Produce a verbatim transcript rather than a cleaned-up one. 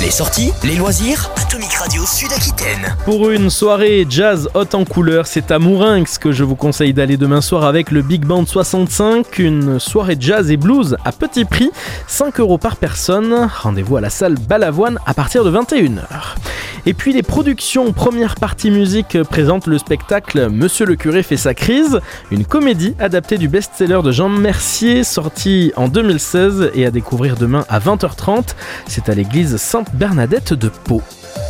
Les sorties, les loisirs, Atomic Radio Sud-Aquitaine. Pour une soirée jazz haute en couleur, c'est à Mourinx que je vous conseille d'aller demain soir avec le Big Band soixante-cinq. Une soirée jazz et blues à petit prix, cinq euros par personne. Rendez-vous à la salle Balavoine à partir de vingt et une heures. Et puis les productions Première Partie Musique présentent le spectacle Monsieur le curé fait sa crise, une comédie adaptée du best-seller de Jean Mercier, sorti en deux mille seize et à découvrir demain à vingt heures trente. C'est à l'église Sainte-Bernadette de Pau.